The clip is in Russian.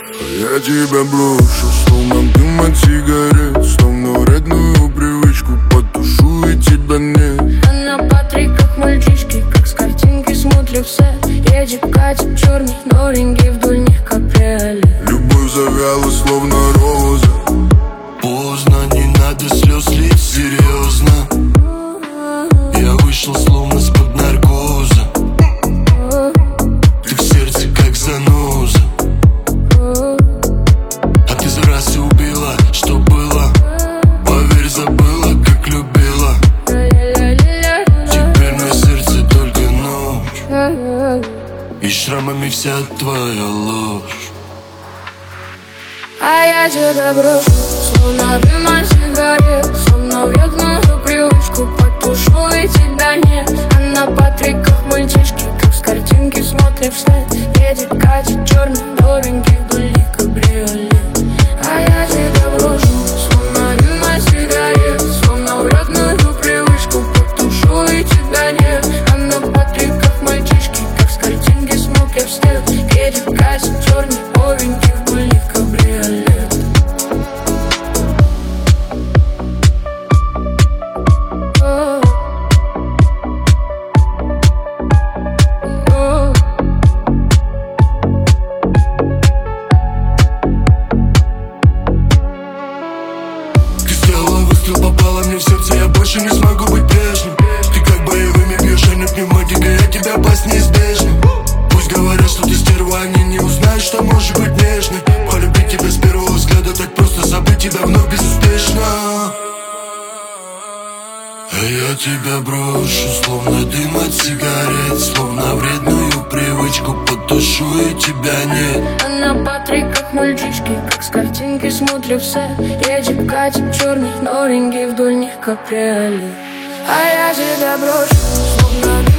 Я тебя брошу, словно дым от сигарет, словно вредную привычку потушу и тебя нет. А на Патриках мальчишки, как с картинки смотрят все. Едет Катя, черный, новенький, вдоль них каприолет. Любовь завяла, словно роза. Поздно, не надо слез лить, серьезно. Я вышел словно с-под наркоза. Ты в сердце как заноза. А ты за раз и убила, что было. Поверь, забыла, как любила. Теперь на сердце только ночь, и шрамами вся твоя ложь. А я тебя брошу, словно дым от сигарет, словно вредную привычку потушу и тебя нет. А на Патриках мальчишки, как с картинки смотрят вслед. Едет Катя, черный, новенький, вдоль них кабриолет. А я тебя брошу, словно дым от сигарет, словно вредную привычку потушу и тебя нет. А на Патриках мальчишки, как с картинки смотрят вслед. Едет Катя, черный, новенький, вдоль них кабриолет. Попала мне в сердце, я больше не смогу быть прежним. Ты как боевыми бьешь, а не пневматикой, я тебя пасть неизбежно. Пусть говорят, что ты стерва, они не узнают, что можешь быть нежной. Полюбить тебя с первого взгляда, так просто забыть тебя вновь безуспешно. А я тебя брошу, словно дым от сигарет, словно вредную привычку потушу и тебя нет. А на Патриках мальчишки, как с картинки смотрят все. Едет Катя, черный, новенький, вдоль них каприолет. А я тебя брошу, словно